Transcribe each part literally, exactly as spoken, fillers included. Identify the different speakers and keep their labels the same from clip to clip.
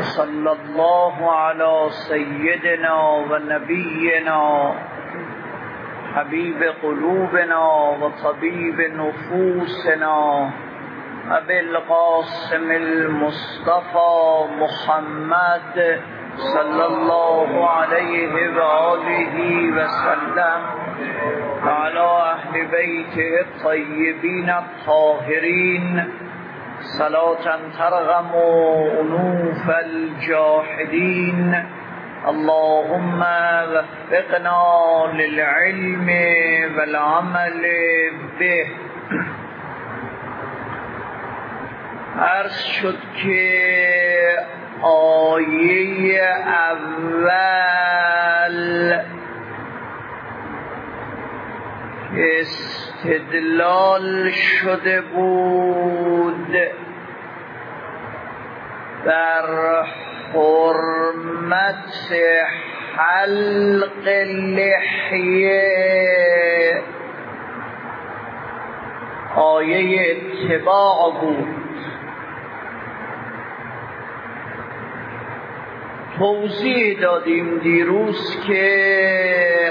Speaker 1: صلى الله على سيدنا ونبينا حبيب قلوبنا وطبيب نفوسنا أبي القاسم المصطفى محمد صلى الله عليه وآله وسلم وعلى أهل بيته الطيبين الطاهرين صلاة ترغم أنوف الجاحدين. اللهم وفقنا للعلم والعمل به. عرض شد که آیه اول استدلال شده بود بر حرمت حلق لحیه، آیه اتباع بود. توضیح دادیم دیروز که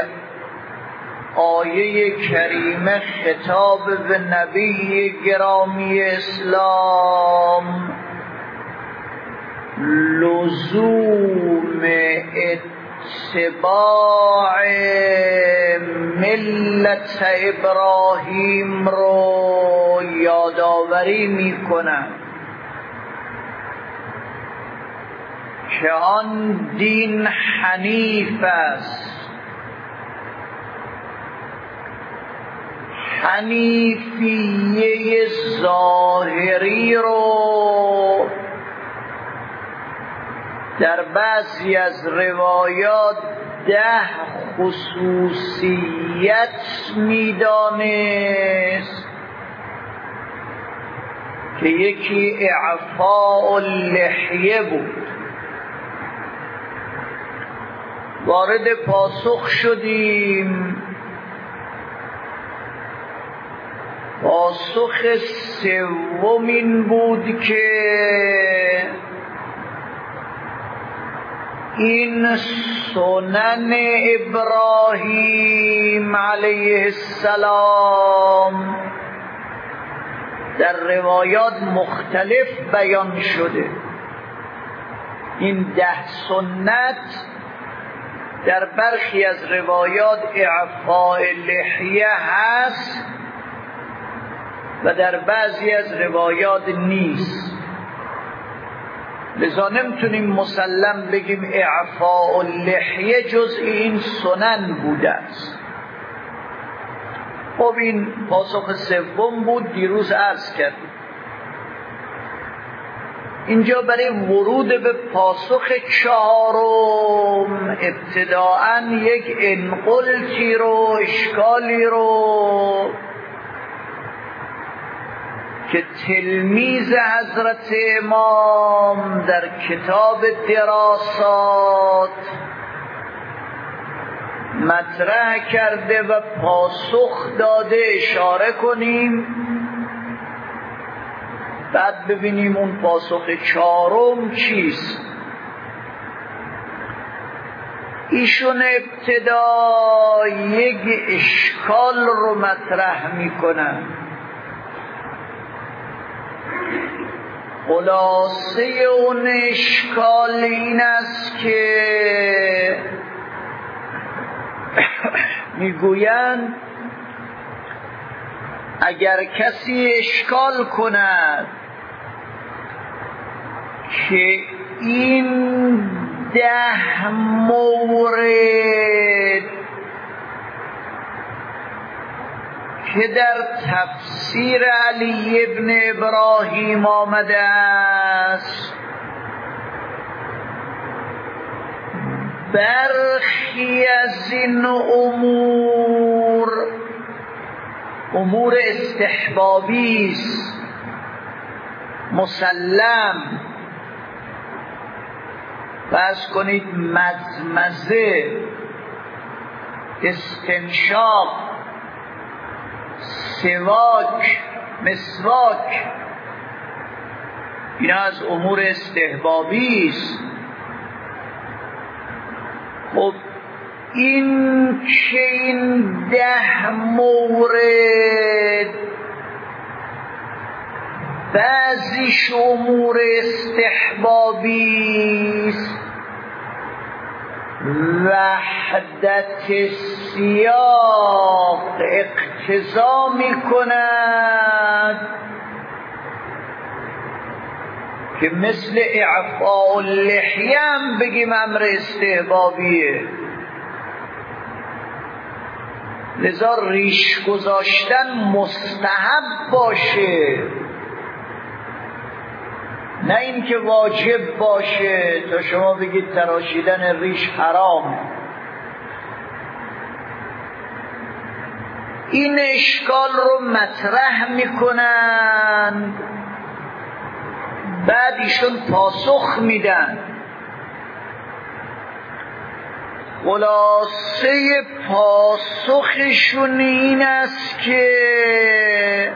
Speaker 1: آیه کریمه خطاب به نبی گرامی اسلام لزوم اتباع ملت ابراهیم رو یادآوری میکنه که آن دین حنیف است، حنیفیه ظاهری رو در بعضی از روایات ده خصوصیت میدانست که یکی اعفاء اللحیه بود. وارد پاسخ شدیم. پاسخ سوم این بود که این سنن ابراهیم علیه السلام در روایات مختلف بیان شده. این ده سنت در برخی از روایات اعفاء لحیه هست و در بعضی از روایات نیست. لذا نمیتونیم مسلم بگیم اعفاء اللحیه جزء این سنن بوده است. خب این پاسخ سوم بود، دیروز عرض کردیم. اینجا برای ورود به پاسخ چهارم ابتداءً یک انقلتی رو، اشکالی رو که تلمیذ حضرت امام در کتاب دراسات مطرح کرده و پاسخ داده اشاره کنیم، بعد ببینیم اون پاسخ چهارم چیست. ایشون ابتدا یک اشکال رو مطرح میکنن. خلاصه اون اشکال این است که میگویند اگر کسی اشکال کند که این ده مورد که در تفسیر علی ابن ابراهیم آمده است برخی از این امور امور استحبابی است، مسلم. فرض کنید مزمزه، استنشاق، سواک، مسواک، این از امور استحبابی است. خب این که این ده مورد بعضیش امور استحبابی است، وحدت سیاق اقتضا می کند که مثل اعفاء اللحیه هم بگیم امر استحبابیه، لذا ریش گذاشتن مستحب باشه، نه اینکه واجب باشه تا شما بگید تراشیدن ریش حرام. این اشکال رو مطرح میکنن، بعد ایشون پاسخ میدن. خلاصه پاسخشون این است که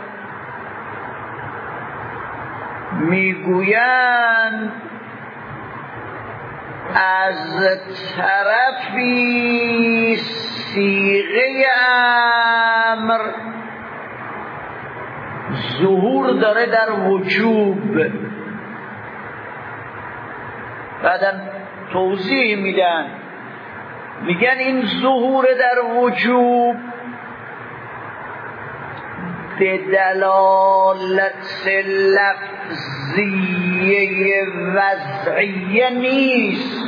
Speaker 1: میگویند از طرفی صیغه امر ظهور داره در وجوب، بعدا توضیح میدن، میگن این ظهور در وجوب به دلالت لفظیه وضعیه نیست،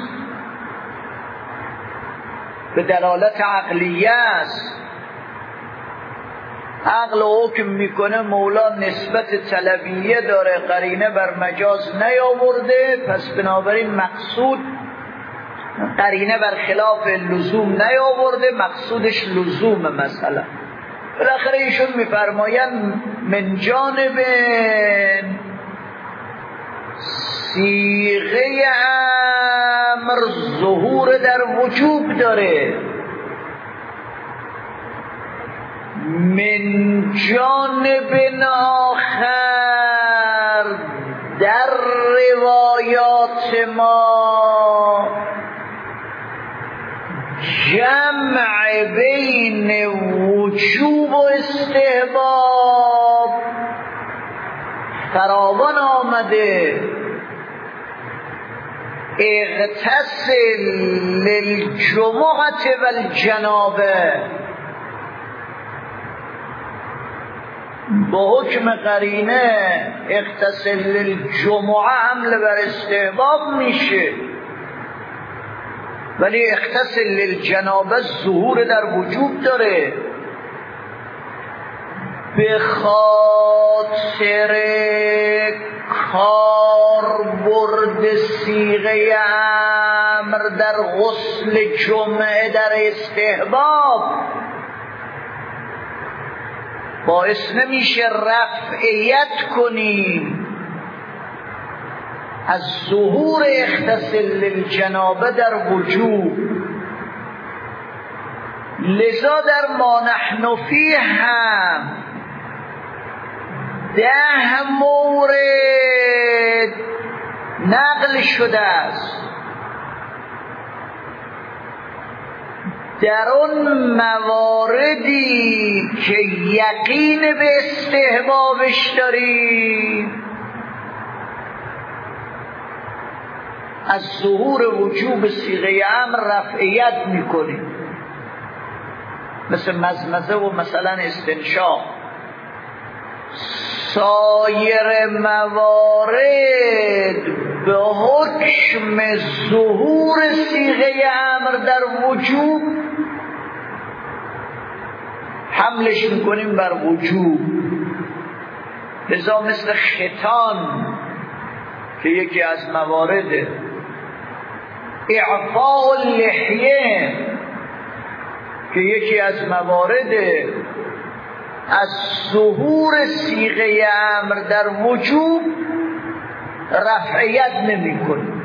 Speaker 1: به دلالت عقلیه است. عقل حکم میکنه مولا نسبت طلبیه داره، قرینه بر مجاز نیاورده، پس بنابراین مقصود قرینه بر خلاف لزوم نیاورده، مقصودش لزوم. مثلا بالاخره ایشون میفرمایند من جانب صیغه امر ظهور در وجوب داره، من جانب آخر در روایات ما جمع بین وجوب و استحباب فراوان آمده. اغتسل للجمعة والجنابه، با حکم قرینه اغتسل للجمعه حمل بر استحباب میشه، ولی اغتسل للجنابه ظهور در وجوب داره. به خاطر کاربرد صیغه امر در غسل جمعه در استحباب باعث نمیشه رفعیت کنیم از ظهور اغتسل للجنابه در وجوب. لذا در ما نحن فیه هم ده مورد نقل شده است، در اون مواردی که یقین به استحبابش داریم از ظهور وجوب صیغه امر رفعیت میکنیم، مثل مزمزه و مثلا استنشاق. سایر موارد به حکم ظهور صیغه امر در وجوب حملش میکنیم بر وجوب. لذا مثل ختان که یکی از موارد، اعفاء اللحیه که یکی از موارد، از ظهور صیغه امر در وجوب رفعیت نمی کنیم.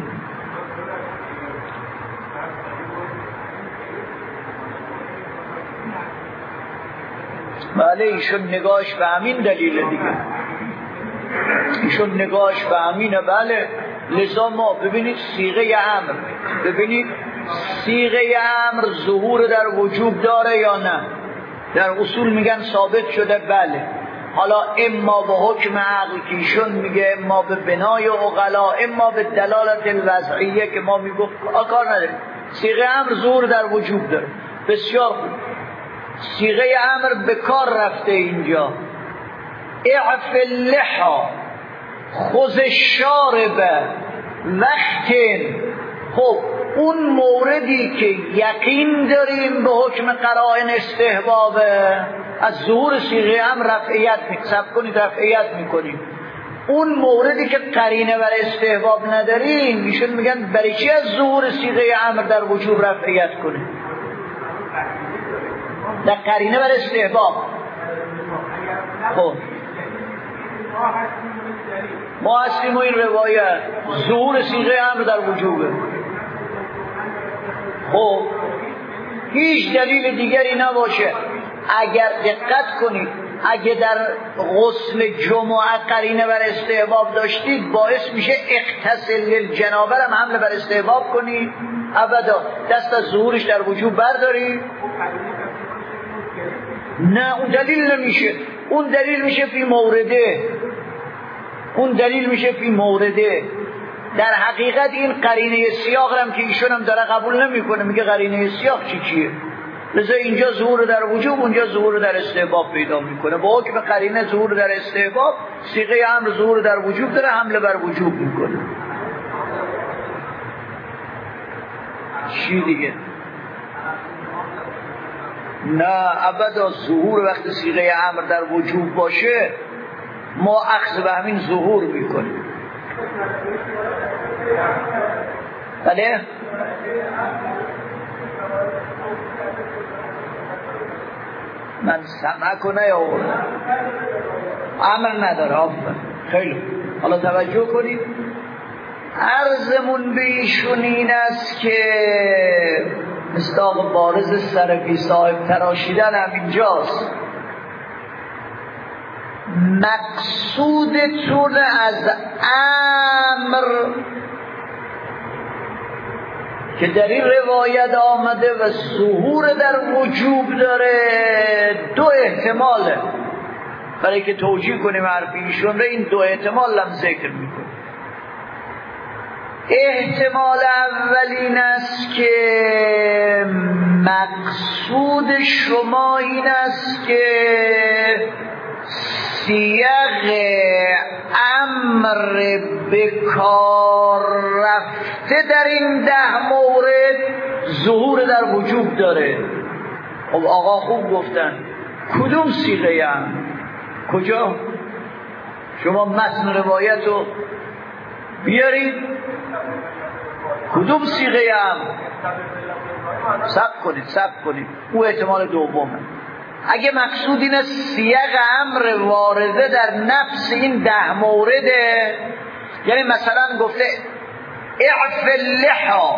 Speaker 1: بله ایشون نگاهش به همین دلیل دیگه. ایشون نگاهش به همینه. بله، لذا ما ببینید صیغه امر، ببینید صیغه امر ظهور در وجوب داره یا نه؟ در اصول میگن ثابت شده. بله، حالا اما به حکم عقل که ایشون میگه، اما به بنای عقلا، اما به دلالت الوضعیه که ما میگفت آکار نداریم. صیغه امر ظهور در وجوب داره. بسیار خوب، صیغه امر به کار رفته اینجا. اعف اللحا خذ الشارب وقت. خب اون موردی که یقین داریم به حکم قرائن استحبابه، از ظهور صیغه امر رفعیت میکسب کنید، رفعیت میکنیم. اون موردی که قرینه بر استحباب نداریم، ایشون میگن برای چی از ظهور صیغه امر در وجوب رفعیت کنیم؟ در قرینه بر استحباب. خب ما هستیم و این روایت ظهور صیغه امر در وجوبه. خب هیچ دلیل دیگری نباشه. اگر دقت کنید، اگه در غسل جمعه قرینه بر استحباب داشتید، باعث میشه اغتسل للجنابه هم حمله بر استحباب کنید؟ ابدا. دست از ظهورش در وجوب بردارید؟ نه، اون دلیل نمیشه. اون دلیل میشه فی مورده. اون دلیل میشه فی مورده. در حقیقت این قرینه سیاق هم که ایشون هم داره قبول نمیکنه، میگه قرینه سیاق چی چیه؟ لذا اینجا ظهور در وجوب، اونجا ظهور در استحباب پیدا میکنه. با حکم قرینه ظهور در استحباب، صیغه امر ظهور در وجوب داره، حمله بر وجوب میکنه. چی دیگه؟ نه ابدا. ظهور وقتی صیغه امر در وجوب باشه، ما اخذ به همین ظهور میکنیم. بله؟ من سمع کنه یا امر نداره. آفر خیلی. حالا توجه کنید، عرضمون به ایشون این است که مصداق بارز سرفی صاحب تراشیدن هم اینجاست. مقصودتون از امر که در این روایت آمده و ظهور در وجوب داره، دو احتماله. برای که توجیه کنیم حرفیشون رو، این دو احتمال هم ذکر میکنه. احتمال اولین است که مقصود شما این است که سیاق امر به کار رفته در این ده مورد ظهور در وجوب داره. خب آقا خوب گفتن، کدوم صیغه امر؟ کجا؟ شما متن روایت رو بیارید، کدوم صیغه امر؟ صبر کنید صبر کنید او احتمال دومه. اگه مقصود اینه سیاق امر وارده در نفس این ده مورده، یعنی مثلا گفته اعف اللحا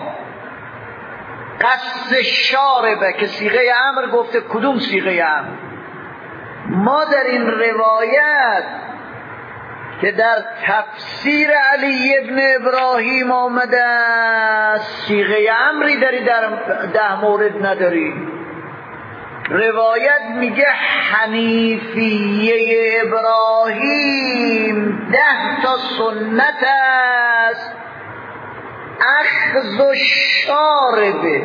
Speaker 1: قص شاربه که صیغه امر گفته، کدوم صیغه امر؟ ما در این روایت که در تفسیر علی ابن ابراهیم آمده صیغه امری داری در ده مورد نداری. روایت میگه حنیفیه ابراهیم ده تا سنت است، اخذ الشارب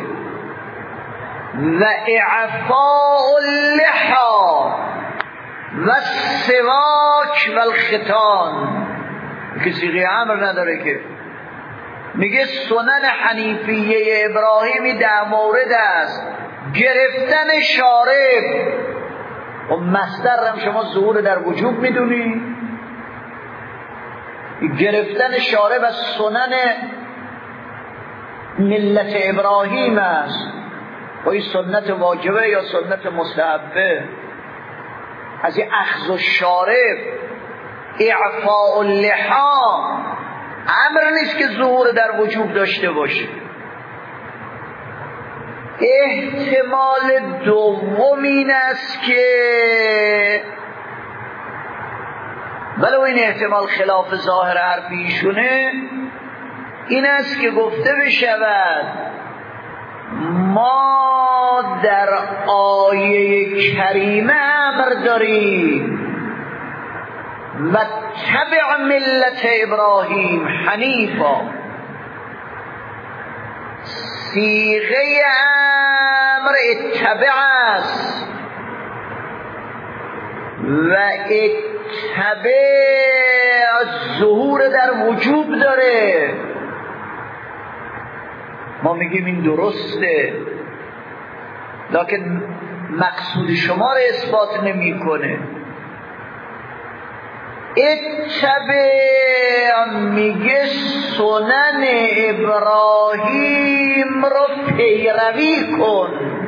Speaker 1: و اعفاء اللحا و سواک و الختان. که صیغه امر نداره که. میگه سنن حنیفیه ابراهیمی ده مورد است، گرفتن شارب. و مصدر هم شما ظهور در وجوب میدونی؟ گرفتن شارب از سنن ملت ابراهیم است. و این سنت واجبه یا سنت مستحبه؟ از این اخذ الشارب اعفاء اللحا امر نیست که ظهور در وجوب داشته باشه. احتمال دوم این است که ولو این احتمال خلاف ظاهر حرف ایشونه، این است که گفته بشود ما در آیه کریمه امر داریم و تبع ملت ابراهیم حنیفا، صیغه امر اتبع است و اتبع ظهور در وجوب داره. ما میگیم این درسته، لکن مقصود شما رو اثبات نمی کنه. اتبع میگه سنن ابراهیم رو پیروی کن،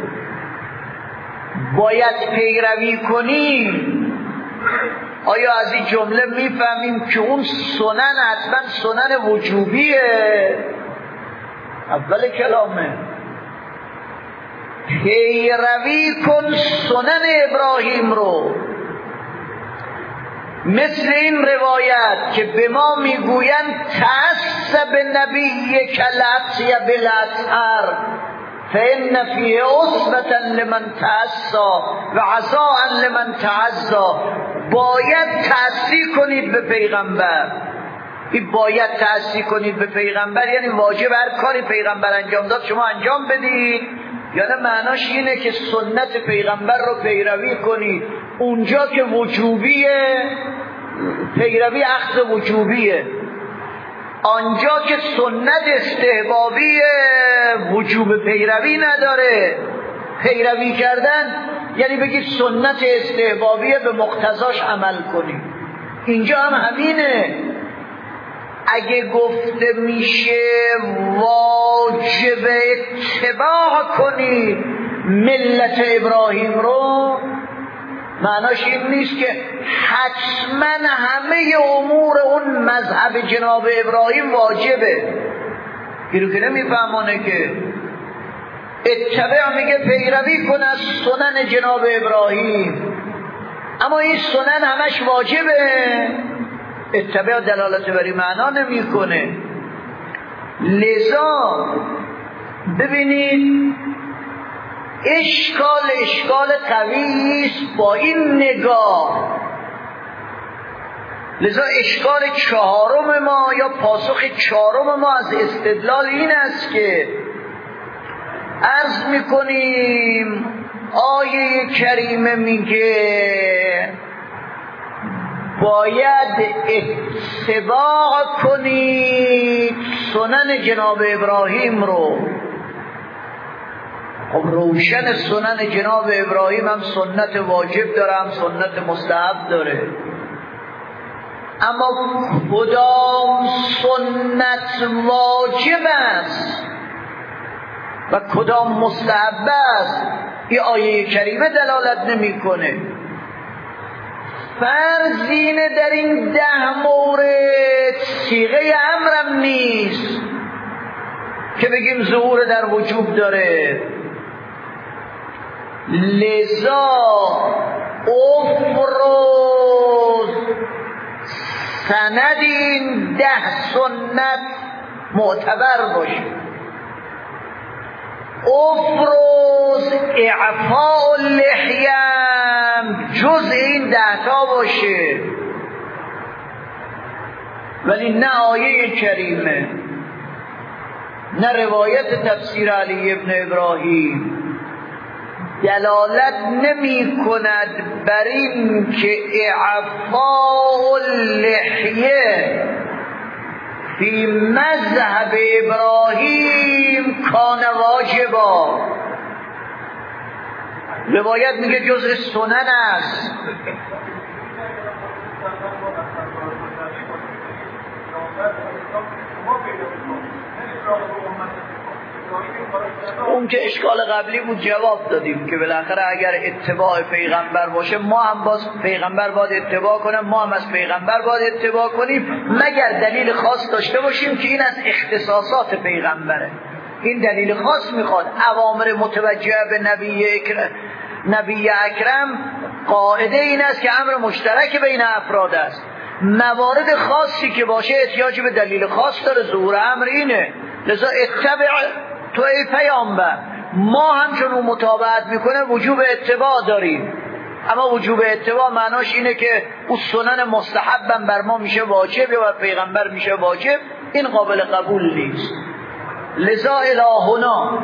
Speaker 1: باید پیروی کنیم. آیا از این جمله میفهمیم که اون سنن حتما سنن وجوبیه؟ اول کلامه پیروی کن سنن ابراهیم رو، مثل این روایت که به ما میگویند تعصب نبی کلعصی بالاسحر فإن فیه عصبة لمن تعصا و عصا لمن تعزا. باید تعصی کنید به پیغمبر. این باید تعصی کنید به پیغمبر یعنی واجب هر کاری پیغمبر انجام داد شما انجام بدید، یا نه معناش اینه که سنت پیغمبر رو پیروی کنید. اونجا که وجوبیه پیروی اخذ وجوبیه، آنجا که سنت استحبابیه وجوب پیروی نداره. پیروی کردن یعنی بگید سنت استحبابیه به مقتضاش عمل کنید. اینجا هم همینه. اگه گفته میشه واجب اتباع کنید ملت ابراهیم رو، معناش این نیست که حتما همه امور اون مذهب جناب ابراهیم واجبه. اینو که نمیفهمانه که اتباع میگه پیروی کن از سنن جناب ابراهیم، اما این سنن همش واجبه. اتباع دلالت بر این معنا نمیکنه. لذا ببینید اشکال اشکال قوی است با این نگاه. لذا اشکال چهارم ما یا پاسخ چهارم ما از استدلال این است که عرض میکنیم آیه کریمه میگه باید اتباع کنید سنن جناب ابراهیم رو. خب روشن سنن جناب ابراهیم هم سنت واجب داره هم سنت مستحب داره، اما کدام سنت واجب است و کدام مستحب است این آیه کریمه دلالت نمی کنه. فرض اینه در این ده مورد صیغه امرم نیست که بگیم ظهور در وجوب داره. لذا افرض سند این ده سنت معتبر باشه، افرض اعفاء اللحیم جز این ده تا باشه، ولی نه آیه کریمه نه روایت تفسیر علی ابن ابراهیم دلالت نمی کند بر این که اعفاء اللحیه فی مذهب ابراهیم کان واجبا. روایت میگه جزء سنن است. اون که اشکال قبلی بود جواب دادیم که بالاخره اگر اتباع پیغمبر باشه ما هم باز پیغمبر باید اتباع کنیم، ما هم از پیغمبر باید اتباع کنیم مگر دلیل خاص داشته باشیم که این از اختصاصات پیغمبره. این دلیل خاص میخواد. اوامر متوجه به نبی اکرم نبی اکرم قاعده این است که امر مشترک بین افراد است. موارد خاصی که باشه احتیاج به دلیل خاص داره، ظهور امر اینه. لذا اتبع تو ای پیامبر، ما همچون اون متابعت میکنه وجوب اتباع داریم. اما وجوب اتباع معناش اینه که اون سنن مستحبم بر ما میشه واجب یا بر پیغمبر میشه واجب، این قابل قبول نیست. لذا الهنا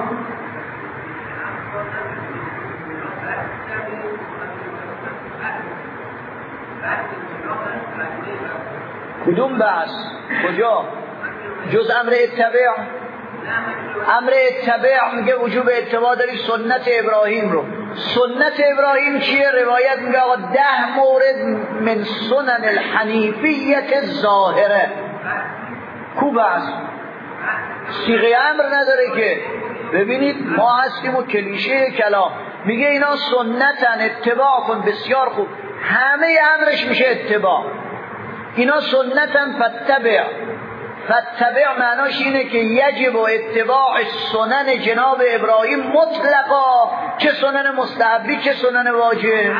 Speaker 1: کدوم بحث؟ کجا؟ جز امر اتباع. امر اتباع میگه وجوب اتباع داری سنت ابراهیم رو. سنت ابراهیم چیه؟ روایت میگه آقا ده مورد من سنن الحنیفیت ظاهره. کو بحث؟ صیغه امر نداره که. ببینید ما هستیم و کلیشه کلام میگه اینا سنتن، اتباع کن. بسیار خوب، همه امرش میشه اتباع. اینا سنتن فتبع. فتبع معناش اینه که یجب و اتباع سنن جناب ابراهیم مطلقا، چه سنن مستحبی چه سنن واجب.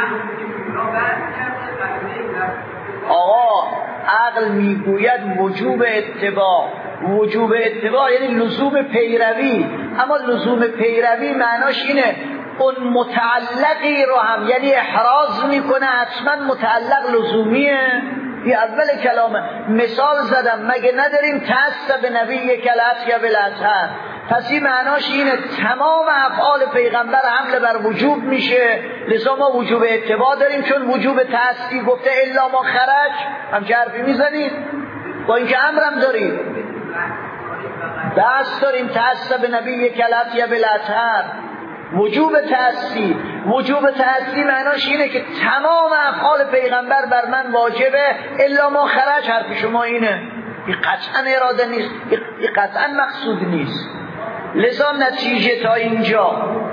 Speaker 1: آقا عقل میگوید وجوب اتباع. وجوب اتباع یعنی لزوم پیروی، اما لزوم پیروی معناش اینه اون متعلقی رو هم یعنی احراز میکنه حتما متعلق لزومیه. این اول کلامه. مثال زدم، مگه نداریم تعصب نبی کلت یا بلتر؟ پس این معناش اینه تمام افعال پیغمبر حمله بر وجوب میشه. لذا ما وجوب اتباع داریم، چون وجوب تعصیب گفته الا ما خرج. همچه حرفی میزنید؟ با اینکه امرم داریم، دست داریم تعصب نبی کلت یا بلتر. وجوب تعصیب. وجوب تعصیب معناش اینه که تمام افعال پیغمبر بر من واجبه الا ما خرج. حرف شما اینه. این قطعا اراده نیست، این قطعا مقصود نیست. لذا نتیجه تا اینجا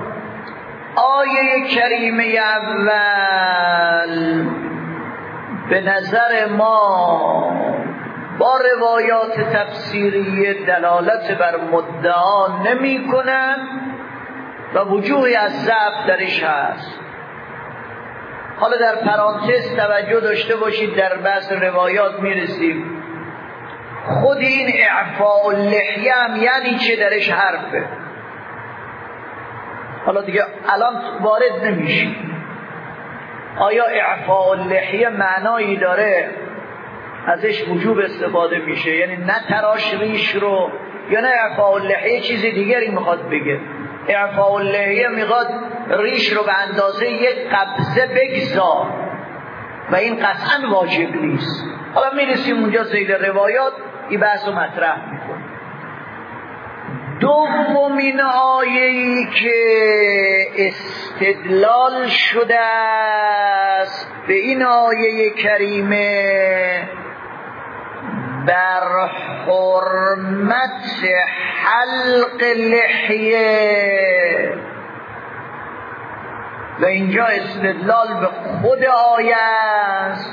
Speaker 1: آیه کریمه اول به نظر ما با روایات تفسیری دلالت بر مدعا نمی کنن و وجوهی از ضعف درش هست. حالا در پرانتز توجه داشته باشید، در بحث روایات میرسیم. خود این اعفاء اللحیه هم یعنی چه درش حرفه. حالا دیگه الان وارد نمیشیم آیا اعفاء اللحیه معنایی داره ازش وجوب استفاده میشه، یعنی نه تراش ریش رو، یا نه اعفاء اللحیه چیز دیگری میخواد بگه. اعفاء اللحیه میخواد ریش رو به اندازه یک قبضه بگذار و این قطعا واجب نیست. حالا میرسیم اونجا زیل روایات این بحث رو مطرح میکنه. دومین آیه‌ای که استدلال شده است به این آیه کریمه بر حرمت حلق لحیه و اینجا استدلال به خود آیه است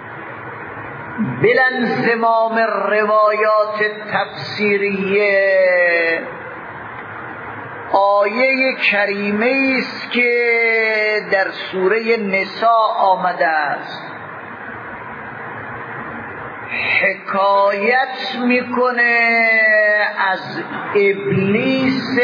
Speaker 1: بلانضمام روایات تفسیریه. آیه کریمه است که در سوره نساء آمده است، حکایت میکنه از ابلیس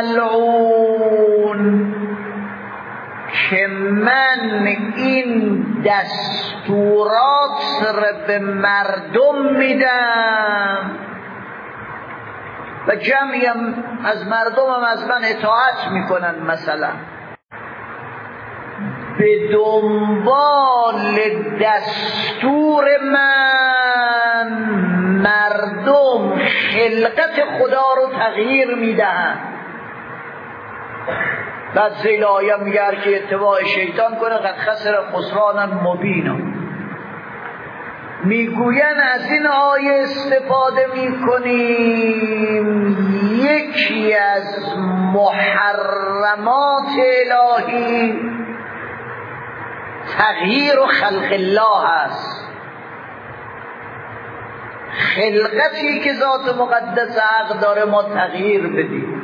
Speaker 1: ملعون که من این دستورات را به مردم میدم و جمعی هم از مردم هم از من اطاعت میکنن، مثلا به دنبال دستور من مردم خلقت خدا رو تغییر میدن. بعد زیل آیه میگه که اتباع شیطان کنه قد خسر خسرانا مبینا. میگوین از این آیه استفاده میکنیم یکی از محرمات الهی تغییر و خلق الله است. خلقتی که ذات مقدس حق داره ما تغییر بدیم.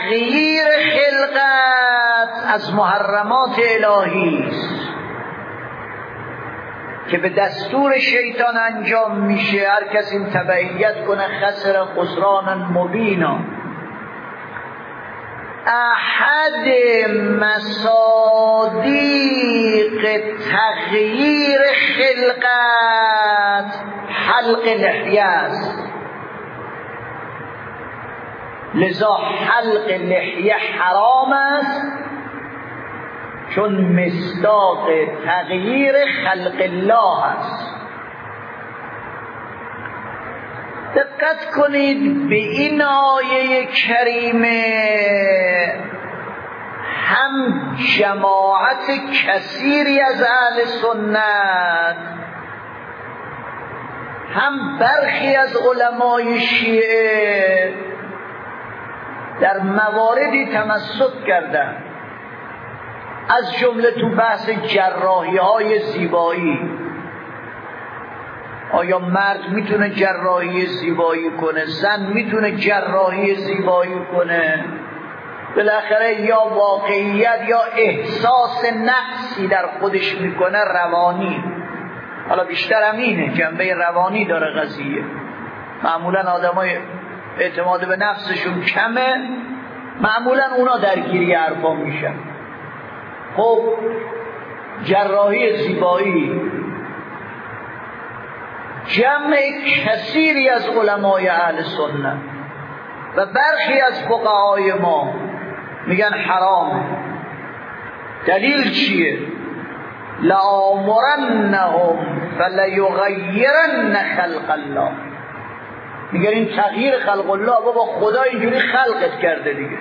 Speaker 1: تغییر خلقت از محرمات الهی است. که به دستور شیطان انجام میشه، هر کس این تبعیت کنه خسر خسرانا مبینا. احد مصادیق تغییر خلقت حلق لحیه است، لذا حلق لحیه حرام است، چون مصداق تغییر خلق الله است. دقت کنید به این آیه کریمه، هم جماعت کثیری از اهل سنت، هم برخی از علمای شیعه در مواردی تمسک کردند، از جمله تو بحث جراحی های زیبایی. آیا مرد میتونه جراحی زیبایی کنه؟ زن میتونه جراحی زیبایی کنه؟ بالاخره یا واقعیت یا احساس نقصی در خودش میکنه، روانی. حالا بیشتر همینه، جنبه روانی داره قضیه. معمولا آدمای اعتماد به نفسشون کمه، معمولا اونا درگیری حرفا میشن. خب جراحی زیبایی، جمع کثیری از علمای اهل سنت و برخی از فقهای ما میگن حرامه. دلیل چیه؟ لآمرنهم فلیغیرن خلق الله. میگن این تغییر خلق الله، بابا خدا اینجوری خلقت کرده دیگه.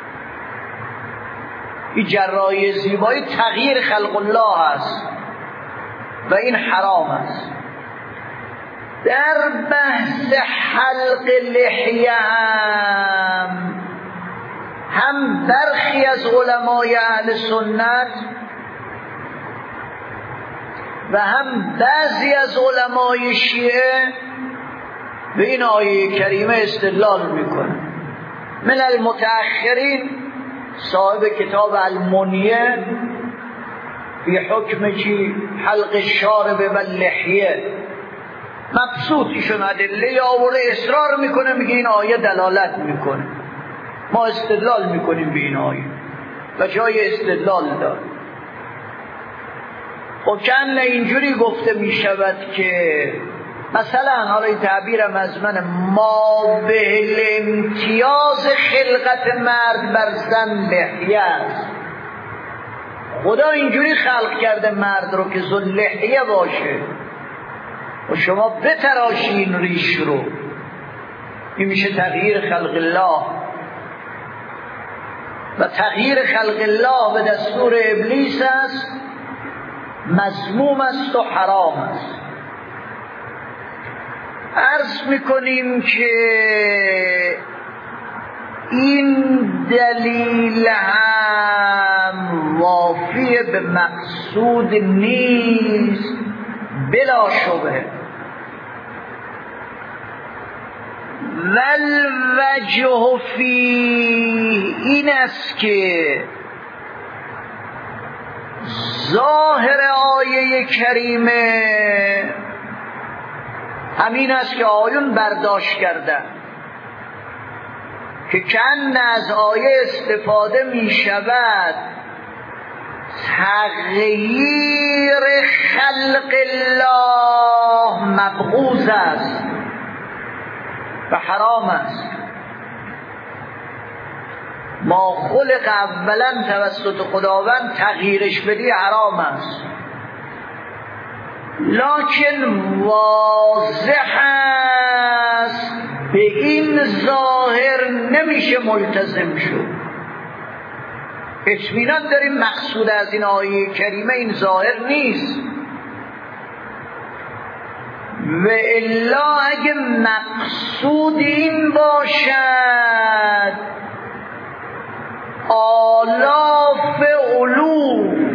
Speaker 1: این جراحی زیبایی تغییر خلق الله است و این حرام است. در بحث حلق لحیه هم هم برخی از علمای اهل سنت و هم بعضی از علمای شیعه به این آیه کریمه استدلال میکنه. من المتأخرین صاحب کتاب المنیه فی حکم چی؟ حلق الشارب و اللحیه، مبسوطیشون ادله آورده، اصرار میکنه، میگه این آیه دلالت میکنه. ما استدلال میکنیم به این آیه و جای استدلال دار. خب چند اینجوری گفته میشود که مثلا، حالا این تعبیرم از من، ما به امتیاز خلقت مرد بر زن لحیه است. خدا اینجوری خلق کرده مرد رو که ذو لحیه باشه و شما بتراشین ریش رو. این میشه تغییر خلق الله و تغییر خلق الله به دستور ابلیس است، مذموم است و حرام است. عرض میکنیم که این دلیل هم وافی به مقصود نیست بلا شبه. والوجه فیه این است که ظاهر آیه کریمه همین است که آیون برداشت کردن که کن از آیه استفاده می شود تغییر خلق الله مبغوض است و حرام است. ما خلق اولا توسط خداوند، تغییرش بدی حرام است. لکن واضح است به این ظاهر نمیشه ملتزم شد. اطمینان داریم مقصود از این آیه کریمه این ظاهر نیست. و الا اگه مقصود این باشد آلاف علوم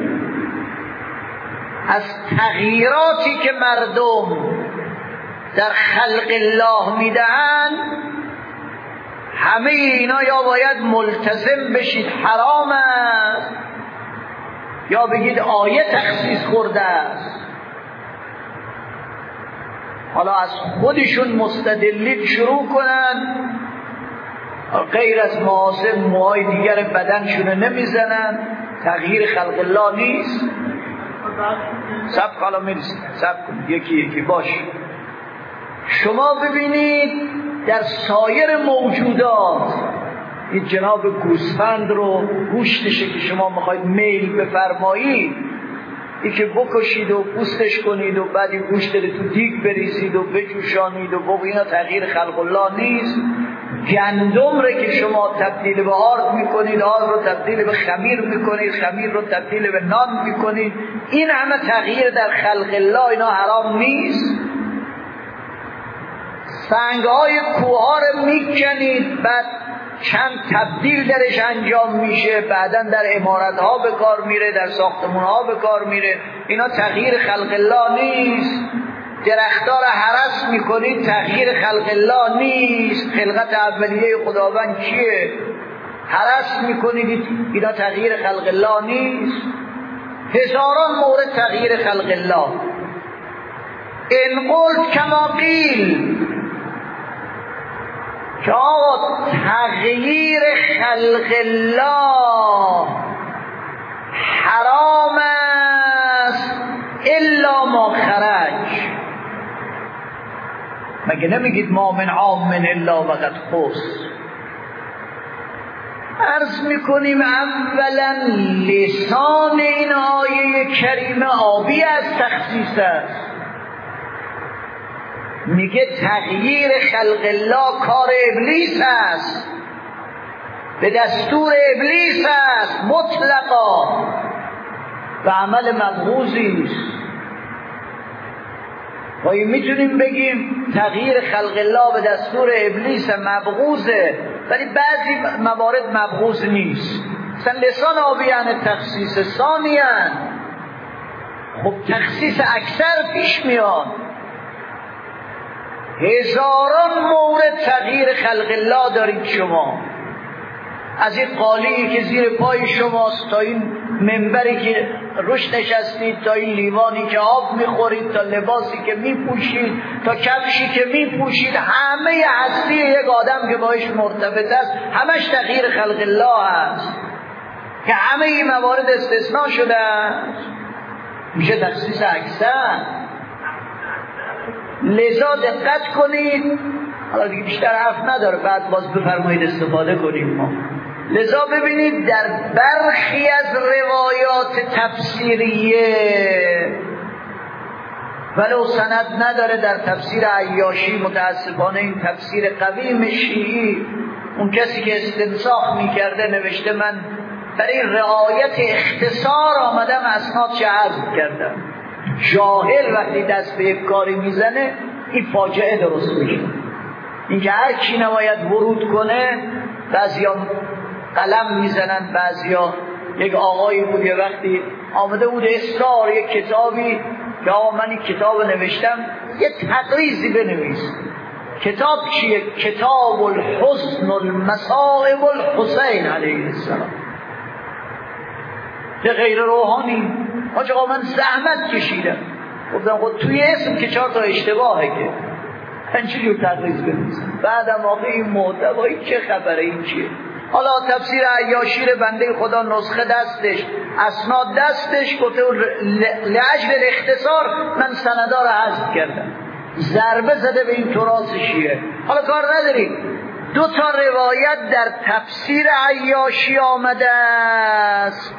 Speaker 1: از تغییراتی که مردم در خلق الله میدهند، همه اینا یا باید ملتزم بشید حرام است، یا بگید آیه تخصیص خورده است. حالا از خودشون مستدلین شروع کنن، غیر از معاصر موهای دیگر بدنشون نمیزنن، تغییر خلق الله نیست. سب کالا میرسید سب کنید یکی یکی باش. شما ببینید در سایر موجودات این جناب گوسفند رو گوشتشه که شما میخواید میل بفرمایید، این که بکشید و پوستش کنید و بعد این گوشت رو تو دیگ بریزید و بجوشانید و بگو اینا تغییر خلق الله نیست. گندم رو که شما تبدیل به آرد میکنید، آرد رو تبدیل به خمیر میکنید، خمیر رو تبدیل به نان میکنید، این همه تغییر در خلق الله، اینا حرام نیست؟ سنگهای کوه رو میکنید، بعد چند تبدیل درش انجام میشه، بعدن در عمارت ها به کار میره، در ساختمون ها به کار میره، اینا تغییر خلق الله نیست؟ درختار هرس میکنید، تغییر خلق الله نیست؟ خلقت اولیه خداوند چیه؟ هرس میکنید، اینا تغییر خلق الله نیست؟ هزاران مورد تغییر خلق الله. ان قلت کما قیل، که آقا تغییر خلق الله حرام است الا ما خرج. مگه نمیگید ما من عام من الا وقد خص؟ عرض میکنیم اولا لسان این آیه کریمه آبی از تخصیص است. میگه تغییر خلق الله کار ابلیس است، به دستور ابلیس است مطلقا و عمل مبغوضی است. و این میتونیم بگیم تغییر خلق الله به دستور ابلیس مبغوضه، ولی بعضی موارد مبغوض نیست. مثلا لسان آبیان تخصیص ثانیاً، خب تخصیص اکثر پیش میاد. هزاران مورد تغییر خلق الله دارید شما، از این قالیی که زیر پای شماست تا این منبری که روش نشستید، تا این لیوانی که آب میخورید، تا لباسی که میپوشید، تا کفشی که میپوشید، همه هستی یک آدم که باش مرتبط است همش تغییر خلق الله است که همه این موارد استثناء شده است، میشه تخصیص اکثر. لذا دقت کنید، حالا دیگه بیشتر حرف نداره، بعد باز بفرمایید استفاده کنیم ما. لذا ببینید در برخی از روایات تفسیریه ولو سند نداره، در تفسیر عیاشی متاسفانه این تفسیر قویم شیعی، اون کسی که استنساخ میکرده نوشته من برای رعایت اختصار آمدم اسنادش حذف کردم. جاهل وقتی دست به یک کاری میزنه این فاجعه درست میشه. اینکه هر کی نباید ورود کنه، بعضیا قلم میزنن، بعضیا. یک آقایی بود یه وقتی آمده بود اصرار یک کتابی که آقا من این کتاب نوشتم، یه تقریزی بنویس. کتاب چیه؟ کتاب الحسن المصائب الحسین علیه السلام. یه غیر روحانی. آقا من زحمت کشیدم، گفتم خود توی اسم که چهار تا اشتباهه که هنچی رو تقریز بنویسم. بعدم آقا این محتوایی چه خبره، این چیه؟ حالا تفسیر عیاشی رو بنده خدا نسخه دستش، اسناد دستش، گفته لعجل الاختصار من سندا رو حذف کردم، ضربه زده به این تراث شیعه. حالا کار نداریم، دو تا روایت در تفسیر عیاشی آمده است،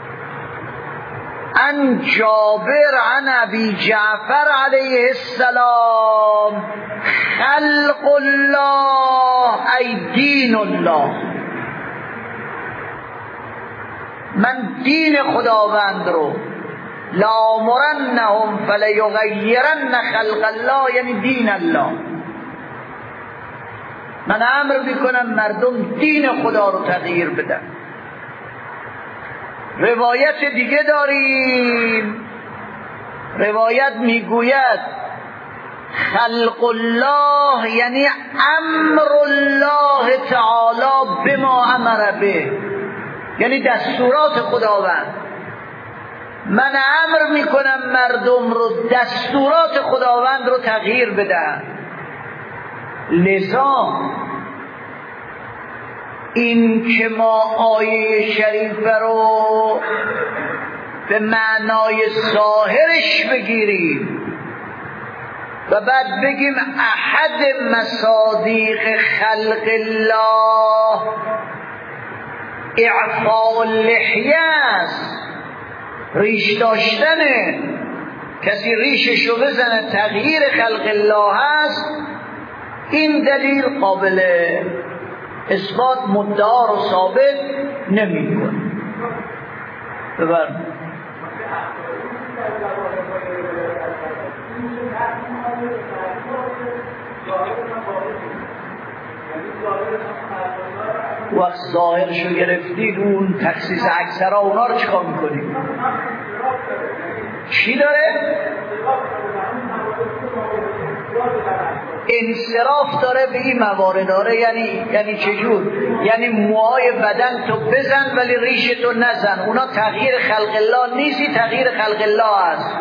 Speaker 1: عن جابر عن ابی جعفر علیه السلام خلق الله ای دین الله. من دین خداوند رو لامرنهم فلیغیرن خلق الله، یعنی دین الله، من امر میکنم مردم دین خدا رو تغییر بدن. روایت دیگه داریم، روایت میگوید خلق الله یعنی امر الله تعالی بما امر به، یعنی دستورات خداوند. من امر میکنم مردم رو دستورات خداوند رو تغییر بدن. لذا این که ما آیه شریفه رو به معنای ظاهرش بگیریم و بعد بگیم احد مصادیق خلق الله اعفاء اللحیه است، ریش داشتنه، کسی ریششو بزنه تغییر خلق الله است، این دلیل قابل اثبات مدعا رو ثابت نمی کنه. ببرم وقت ظاهرشو گرفتید اون تخصیص اکثرها اونا رو چیکار میکنید؟ چی داره؟ انصراف داره به این موارد داره. یعنی یعنی چجور؟ یعنی موهای بدن تو بزن ولی ریش تو نزن، اونا تغییر خلق الله نیستی، تغییر خلق الله است.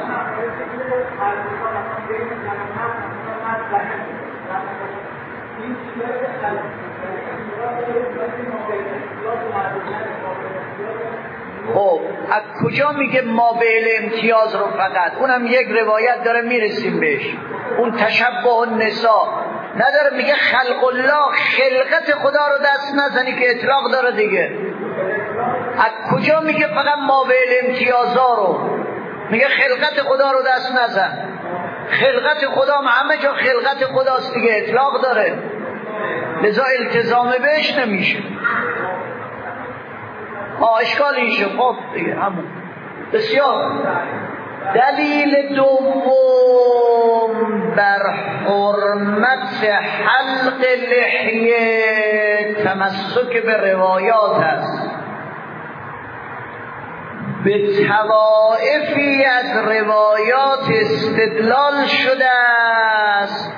Speaker 1: خب از کجا میگه ما به امتیاز رو فقط؟ اونم یک روایت داره میرسیم بهش، اون تشبه النساء نداره، میگه خلق الله، خلقت خدا رو دست نزنی که اطلاق داره دیگه. از کجا میگه فقط ما به امتیازا رو؟ میگه خلقت خدا رو دست نزن. خلقت خدا همه جا خلقت خداست دیگه، اطلاق داره، لذا التزام بهش نمیشه. آه اشکال اینشه. خب دیگه همون بسیار. دلیل دوم بر حرمت حلق لحیه تمسک به روایات است. به طوائفی از روایات استدلال شده است.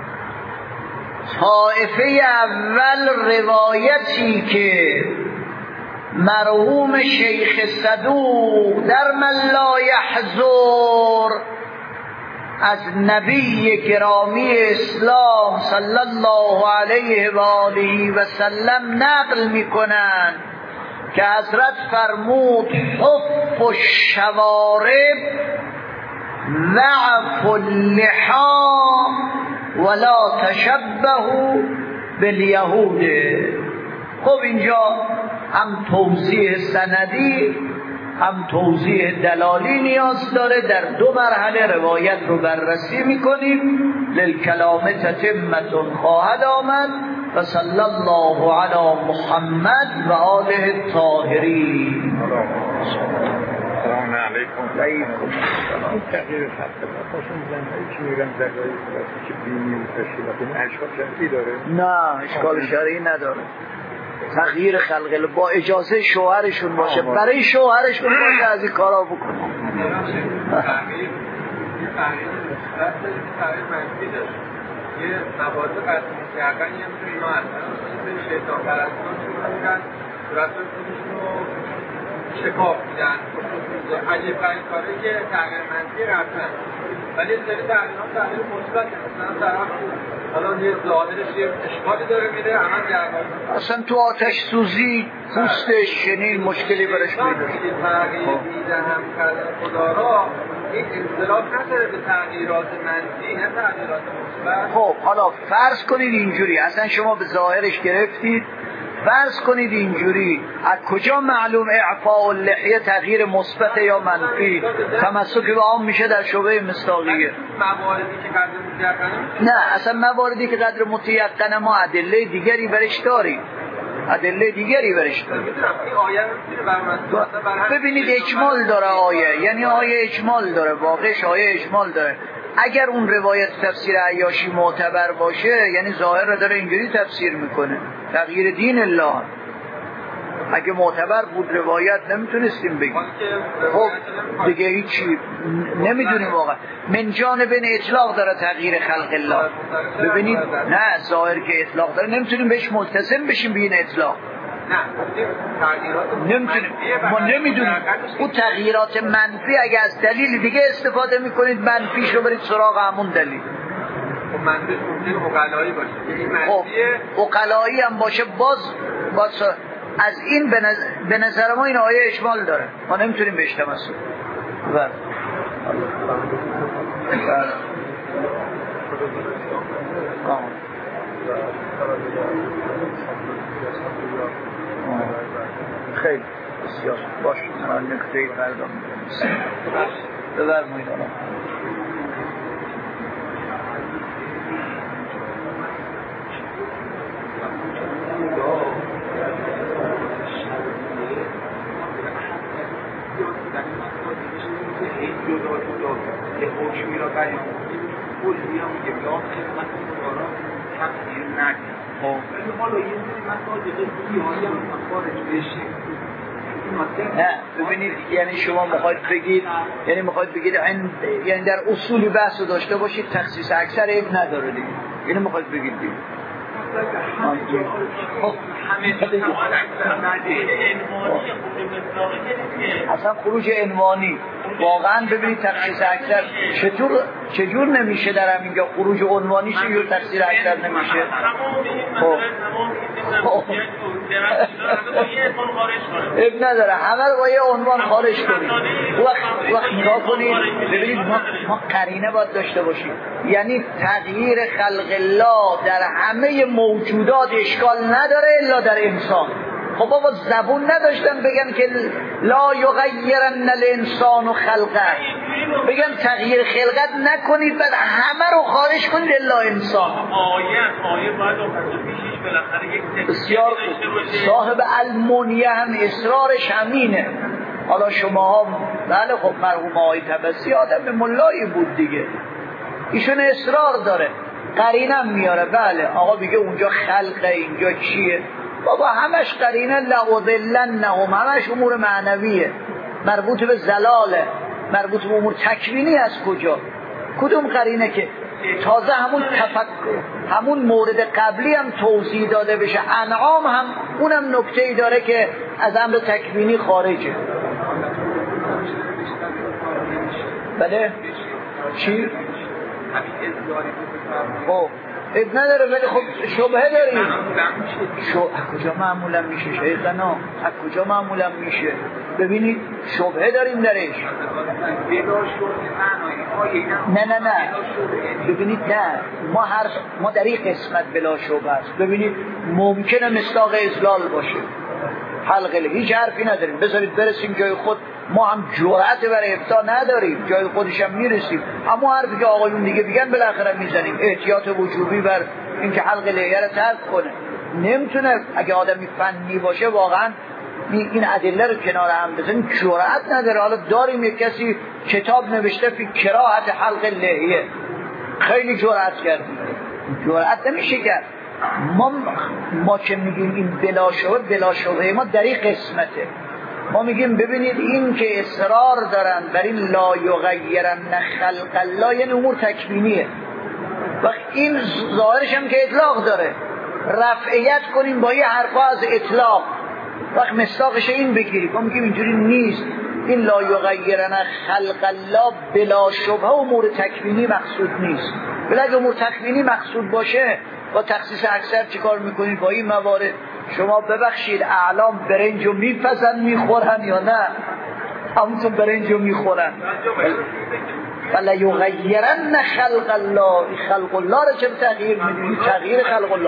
Speaker 1: طائفه اول روایتی که مرحوم شیخ صدوق در من لا یحضر از نبی گرامی اسلام صلی الله علیه و آله و سلم نقل میکنند که حضرت فرمود حف الشوارب وعف اللحا ولا تشبهوا بالیهود. خب اینجا هم توضیح سندی هم توضیح دلالی نیاز داره. در دو مرحله روایت رو بررسی میکنیم. للکلام تتمة خواهد آمد. و صلی الله علی محمد و آله الطاهرین.
Speaker 2: سلام علیکم.
Speaker 1: علیکم
Speaker 2: این تغییر خط باشون زنهایی که میگن دقایی که دینی و تشکیلات این اشکال شرعی داره؟
Speaker 1: نه اشکال شرعی نداره. تغییر خلق با اجازه شوهرشون باشه، برای شوهرشون باشه از این کارا بکنه.
Speaker 3: تغییر منفی داشت. یه مواد قطعی متعقل یه همچون اینا هست. این شیطان پرستان شروع میدن صورتهای خودشون رو شکاف میدن. عجیب قرین کاره که تغییر منفی رفتن. ولی این سری تغییران تغییر مثبت مثلا طرف حالا یه ظاهرش یه اشکالی داره میده همه جرگاه
Speaker 1: اصلا تو آتش سوزی پوستش چنین مشکلی برش میده.
Speaker 3: تغییر میدن خدا را این انصراف نداره به تغییرات منفی نه تغییرات مثبت.
Speaker 1: خب حالا فرض کنید اینجوری، اصلا شما به ظاهرش گرفتید، فرض کنید اینجوری، از کجا معلوم اعفاء اللحیه تغییر مثبت یا منفی؟ تمسک به عام میشه در شعبه مصداقیه.
Speaker 3: مواردی که قدر متیقنه
Speaker 1: نه اصلا مواردی که قدر متیقنه ما ادله دیگری برش داریم، ادله دیگری برش داریم. ببینید اجمال داره آیه، یعنی آیه اجمال داره، واقعش آیه اجمال داره. اگر اون روایت تفسیر عیاشی معتبر باشه یعنی ظاهر رو داره اینجوری تفسیر میکنه، تغییر دین الله. اگه معتبر بود روایت نمیتونستیم بگیم. خب دیگه هیچی نمیدونیم واقعا. من جانب این اطلاق داره تغییر خلق الله. ببینید نه ظاهر که اطلاق داره نمیتونیم بهش ملتزم بشیم به این اطلاق. نمیتونیم ما نمیدونیم اون تغییرات منفی اگه از دلیل دیگه استفاده میکنید منفیش رو برید سراغ همون دلیل.
Speaker 3: خب منفیش ممکنه اقلایی باشه.
Speaker 1: خب اقلایی هم باشه باز باز از این به نظر, به نظر ما این آیه اشمال داره، ما نمیتونیم بهش تمسک. بله خیلی بسیار باش من نکته قلبم ببرمایید آنها
Speaker 3: که حکمی را بیان کلی هم میگه یا خدمت کارا تغییر نکنه. خب ولی حالا یه سری مسائل دیگه هم خارج بشه.
Speaker 1: نه ببینید یعنی شما میخواید بگید یعنی میخواید بگید این یعنی در اصولی بحث رو داشته باشید تخصیص اکثر عیب نداره دیگه، یعنی میخواید بگید دیگه اصلا خروج عنوانی واقعا ببینید تخصیص اکثر چطور چجور نمیشه در همینجا خروج عنوانی شه یا تخصیص اکثر نمیشه. خب اب نداره همه رو با یه عنوان خارج کنید. وقت وقت نگاه کنید ببینید ما, ما قرینه باید داشته باشیم، یعنی تغییر خلق الله در همه موجودات اشکال نداره الا در انسان. خب بابا زبون نداشتن بگن که لا یغیرن الانسان خلقه، بگن تغییر خلقت نکنید بعد همه رو خارج کنید الا انسان.
Speaker 3: آیه آیه باید پیشش بالاخره یک
Speaker 1: بسیار صاحب المونیه هم اصرارش همینه. حالا شما بله خب مرحوم آقای طبسی آدم ملایی بود دیگه، ایشون اصرار داره قرینم میاره بله آقا میگه اونجا خلقه اینجا چیه، بابا همش قرینه لأضلنهم همش امور معنویه مربوط به زلاله مربوط به امور تکوینی از کجا کدوم قرینه که تازه همون تفکر همون مورد قبلی هم توضیح داده بشه. انعام هم اونم نکته‌ای داره که از امر تکوینی خارجه. بله چی؟ خب اب نداره ولی خب شبهه داریم. شو از کجا معمولا میشه شیخنا؟ از کجا معمولا میشه؟ ببینید شبهه داریم درش. نه نه نه ببینید نه ما هر ما در این قسمت بلا شبهه است. ببینید ممکنه مصداق اضلال باشه حلقه هیچ حرفی نداریم بذارید برسیم جای خود، ما هم جرأت برای ابطاء نداریم جای خودش هم میرسیم، اما حرفی که آقایون دیگه بگن بالاخره میزنیم احتیاط وجوبی بر اینکه حلقه لحیه رو ترک کنه. نمیتونه اگه آدمی فنی باشه واقعا این ادله رو کنار هم بزنیم، جرأت نداره. حالا داریم یک کسی کتاب نوشته فی کراهت حلقه لحیه، خیلی جرأت کرد، جرأت نمیشه کرد. ما ما که میگیم این بلا شبهه بلا شبهه ما در این قسمته، ما میگیم ببینید این که اصرار دارن بر این لا یغیرن خلق الله یعنی امور تکوینیه و این ظاهرش هم که اطلاق داره، رفعیت کنیم با یه حرفا از اطلاق وقت مصداقش این بگیریم. ما میگیم اینجوری نیست، این لا یغیرن خلق الله بلا شبهه امور تکوینی مقصود نیست. ولی اگه امور تکوینی مقصود باشه با تخصیص اکثر چیکار میکنید با این موارد؟ شما ببخشید اعلام برنجو میپزن میخورن یا نه؟ همونطور برنجو میخورن. ولا یغیرن خلق الله، خلق الله رو چه تغییر میدونی؟ تغییر خلق الله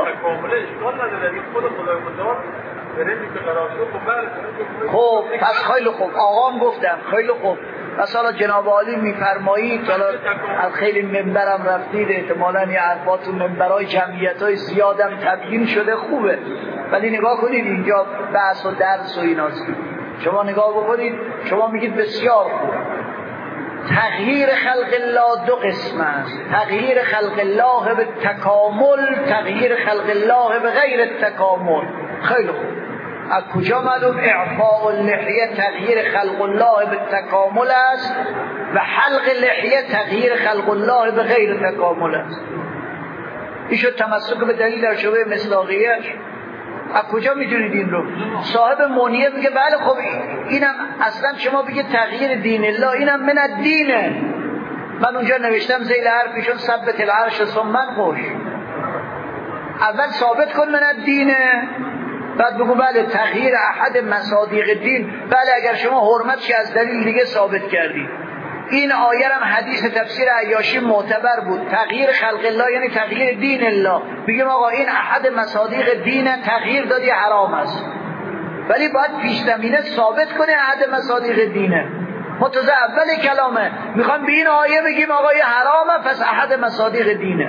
Speaker 1: خب پس خیلی خوب آقام گفتم خیلی خوب. پس حالا جناب عالی میفرمایید حالا از خیلی منبرم رفتید احتمالاً یه حرفات و منبرهای جمعیت‌های زیادم تبیین شده خوبه، ولی نگاه کنید اینجا بحث و درس و ایناست. شما نگاه بکنید شما میگید بسیار خوب تغییر خلق الله دو قسم است، تغییر خلق الله به تکامل، تغییر خلق الله به غیر تکامل. خیلی خوب از کجا معلوم اعفاء اللحیه تغییر خلق الله به تکامل است و حلق لحیه تغییر خلق الله به غیر تکامل است؟ این شد تمسک به دلیل در شبه مصداقیه‌اش. از کجا میدونید این رو؟ صاحب منیه میگه بله خب اینم اصلا شما بگه تغییر دین الله اینم من الدینه. من اونجا نوشتم ذیل حرفشون ثبت العرش ثم خوش. اول ثابت کن من الدینه، بعد بگو بله تغییر احد مصادیق دین، بله اگر شما حرمتش از دلیل دیگه ثابت کردی. این آیه هم حدیث تفسیر عیاشی معتبر بود. تغییر خلق الله یعنی تغییر دین الله. بگیم آقا این احد مصادیق دینه، تغییر دادی حرام است، ولی باید پیش زمینه ثابت کنه احد مصادیق دینه. ما تازه اول کلامه میخوام به این آیه بگیم آقا این حرامه پس احد مصادیق دینه.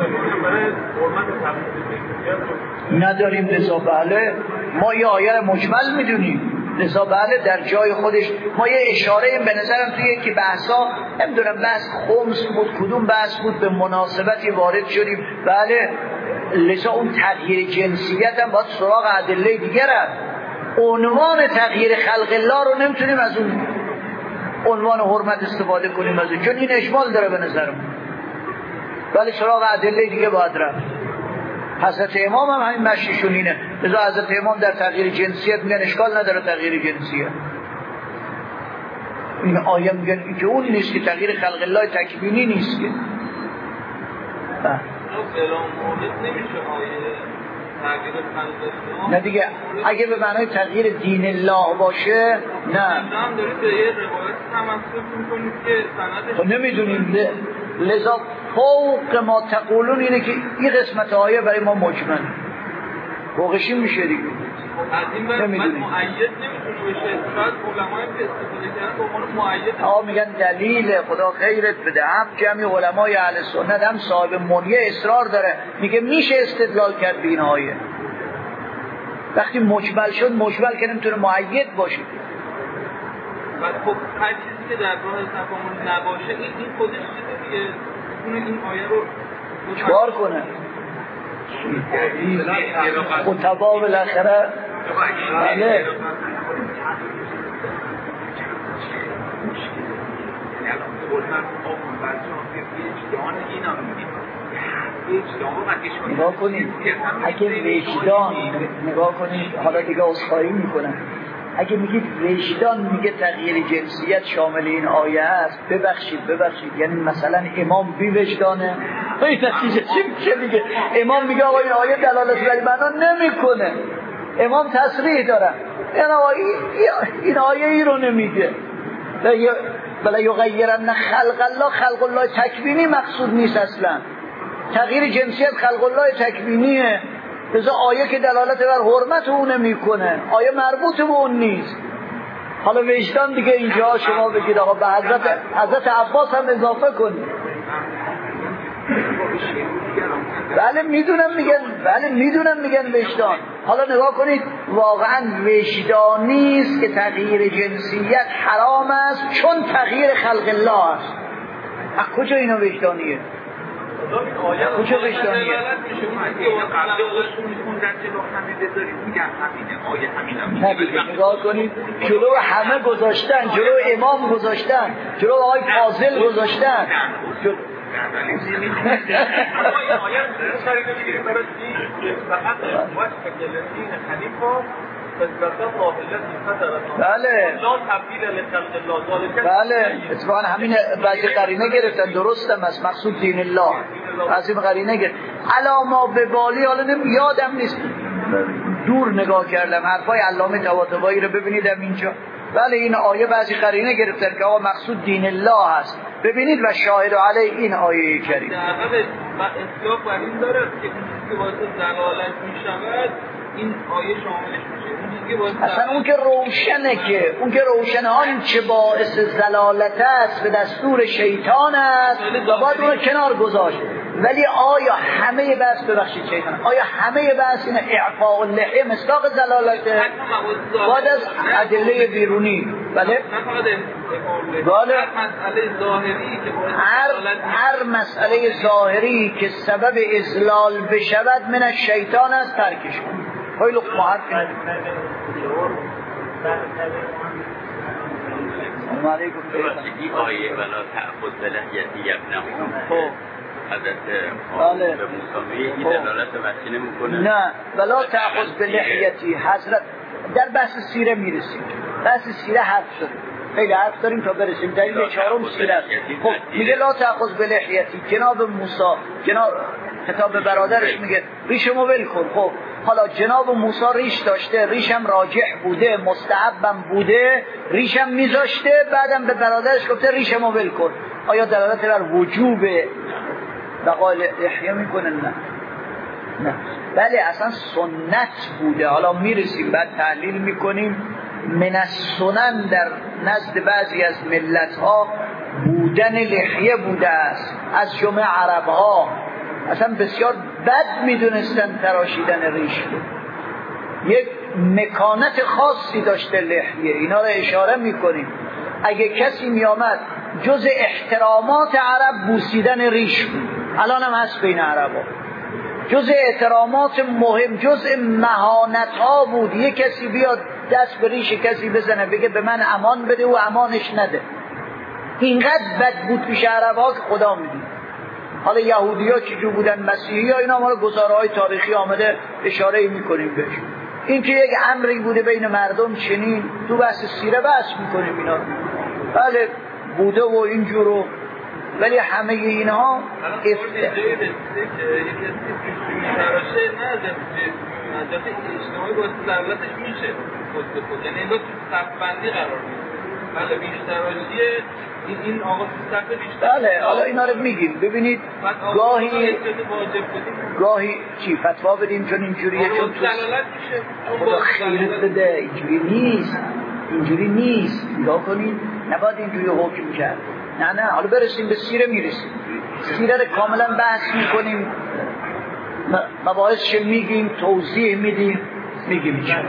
Speaker 1: نداریم لذا بله ما یه آیه مجمل میدونیم، لذا بله در جای خودش ما یه اشاره به نظرم توی یکی بحثا نمیدونم بحث خمس بود کدوم بحث بود به مناسبتی وارد شدیم. بله لذا اون تغییر جنسیت هم باید سراغ ادله دیگه رفت. عنوان تغییر خلق الله رو نمیتونیم از اون عنوان حرمت استفاده کنیم از اون، چون این اشمال داره به نظرم. ولی سراغ ادله دیگه باید رفت. حضرت امام هم همین مشیشون اینه. لذا حضرت امام در تغییر جنسیت میگن اشکال نداره تغییر جنسیت. این آیه میگن این که اون نیست که تغییر خلق الله تکوینی نیست که. نه دیگه اگه به معنای تغییر دین الله باشه نه. خب نمیدونیم لذا فوق ما تقولون اینه که این قسمت آیه برای ما مجمل فوقشی میشه دیگه.
Speaker 3: از این بعد مؤید نمیتونه بشه. شاید علمایی که استفاده کردن به عنوان مؤید
Speaker 1: آقا میگن دلیل خدا خیرت بده. هم جمعی علمای اهل سنت هم صاحب منیه اصرار داره میگه میشه استدلال کرد به این آیه. وقتی مجمل شد مجمل که نمیتونه مؤید باشه.
Speaker 3: بعد خب هر چیزی که در راه تفاهم نباشه این این خودش چیزه دیگه میتونه این آیه رو
Speaker 1: چکار کنه؟ خطبا بالاخره بله نگاه کنید اگه وجدان نگاه کنید حالا دیگه اصخایی میکنن اگه میگید وجدان میگه تغییر جنسیت شامل این آیه است ببخشید ببخشید یعنی مثلا امام بی وجدانه این نتیجه چی میشه دیگه امام میگه آقا این آیه دلالت بر معنا نمیکنه امام تصریح داره یعنی آقا این آیه ای رو نمیگه بلا یغیرن خلق الله خلق الله تکوینی مقصود نیست اصلا تغییر جنسیت خلق الله تکوینیه لذا آیه که دلالت بر حرمت اون نمیکنه آیه مربوط به اون نیست. حالا وجدان دیگه اینجا شما بگید آقا به حضرت حضرت عباس هم اضافه کنید. بله میدونم میگن بله میدونم میگن وجدان. حالا نگاه کنید واقعا وجدانی است که تغییر جنسیت حرام است چون تغییر خلق الله است. از کجا اینا وجدانیه؟ کجا وجدانیه؟ نه دیگه نگاه کنید جلو همه گذاشتن جلو امام گذاشتن جلو آقای فاضل گذاشتن جلو بله بله اتفاقا همین بعضی قرینه گرفتن درستم از مقصود دین الله بعضی قرینه گرفت علاما به بالی حالا یادم نیست دور نگاه کردم حرفای علامه طباطبایی رو ببینیدم اینجا بله این آیه بعضی قرینه گرفتن که آقا مقصود دین الله هست ببینید و شاهد علیه این آیه کریم
Speaker 3: در واقع اطلاق بر این داره که اون چیزی که واسه دلالت میشود این آیه شاملش میشه
Speaker 1: اصلا اون که روشنه که اون که روشنه آن چه باعث ضلالت است به دستور شیطان است و باید اون رو کنار گذاشت ولی آیا همه بحث ببخشید شیطان آیا همه بحث این اعفاء اللحیه مصداق ضلالته باید از ادله بیرونی بله بله هر هر مسئله ظاهری که سبب اضلال بشود من الشیطان است ترکش کن خیلی حرفی ندید السلام علیکم
Speaker 4: این آیه ولا تأخذ بلحیتی ابنه حضرت
Speaker 1: بله.
Speaker 4: به موسی این دلالت وحشی نمیکنه؟
Speaker 1: نه ولا تأخذ به لحیتی حضرت در بحث سیره میرسیم، بحث سیره حرف داریم، خیلی حرف داریم تا برسیم دلیل چهارم سیره است. خب میگه لا تأخذ به لحیتی، جناب موسی جناب خطاب برادرش میگه ریشمو ول کن. خب حالا جناب موسی ریش داشته، ریشم راجح بوده، مستحبم بوده، ریشم میذاشته، بعدم به برادرش گفته ریشمو ول کن. آیا دلالت بر وجوب بقای لحیه میکنه؟ نه نه، بله اصلا سنت بوده. حالا میرسیم بعد تحلیل میکنیم. من السنن در نزد بعضی از ملت ها بودن لحیه بوده است، از جمله عرب ها اصلا بسیار بد میدونستن تراشیدن ریش. یک مکانت خاصی داشته لحیه، اینا رو اشاره میکنیم. اگه کسی میامد جز احترامات عرب بوسیدن ریش بود، الان هم هست بین عرب ها، جز احترامات مهم، جز مهانت ها بود. یک کسی بیاد دست به ریش کسی بزنه بگه به من امان بده و امانش نده، اینقدر بد بود پیش عرب ها که خدا میدونه. حالا یهودی ها چجور بودن، مسیحی ها، اینا ما گزاره های تاریخی آمده اشاره میکنیم بهش. این که یک امری بوده بین مردم چنین تو بحث سیره بحث میکنیم اینا، بله بوده و اینجورو، ولی همه اینها افته
Speaker 3: اجتماعی باید دولتش میشه خود خود، یعنی اینجا تو صف بندی قرار میشه. بله بیشتراشیه این این آقا تو صف بیشتر.
Speaker 1: بله حالا اینا رو میگیم. ببینید گاهی گاهی چی فتوا بدیم چون اینجوریه، چون تو خدا خیرت بده، اینجوری نیست، اینجوری نیست، نگاه کنید نباید اینجوری حکم کرد. نه نه، حالا برسیم به سیره میرسیم، سیره رو کاملا بحث میکنیم، مباحثش میگیم، توضیح میدیم، میگیم چه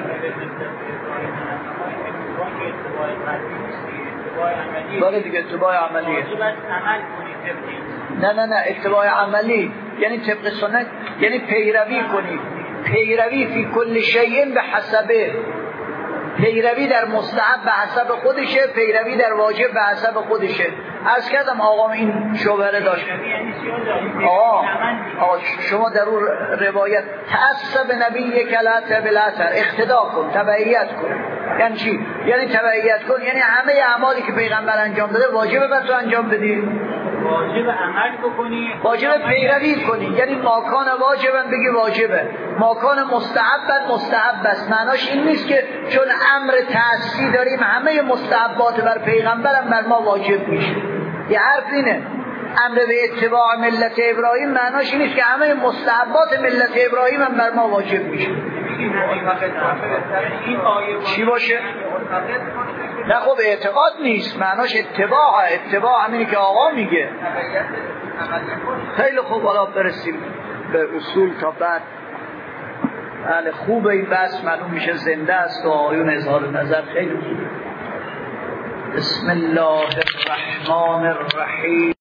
Speaker 1: باره دیگه اتباع عملیه. نه نه نه، اتباع عملی یعنی طبق سنت، یعنی پیروی کنی، پیروی فی کل شیء به حسبه، پیروی در مستحب به حسب خودشه، پیروی در واجب به حسب خودشه. عرض کردم آقا این شبهه داشت. آقا آقا شما در اون روایت تعصب نبی کلات بلاتر، اقتدا کن، تبعیت کن. یعنی چی؟ یعنی تبعیت کن یعنی همه اعمالی که پیغمبر انجام داده واجبه بر تو انجام بدی،
Speaker 5: واجب عمل بکنی،
Speaker 1: واجب پیروی کنی. یعنی ماکان واجبن بگی واجبه، ماکان مستحبن مستحب است. معناش این نیست که چون امر تأسی داریم همه مستحبات بر پیغمبرم بر ما واجب میشه. یه حرف اینه، امر به اتباع ملت ابراهیم معناش این نیست که همه مستحبات ملت ابراهیم هم بر ما واجب میشه. چی باشه؟ نه خب اعتقاد نیست، معناش اتباع. اتباع همینی که آقا میگه. خیلی خوب، حالا برسیم به اصول تا بعد. بله خوب این بحث معلوم میشه زنده است و آیون اظهار نظر خیلی خوب. بسم الله الرحمن الرحیم.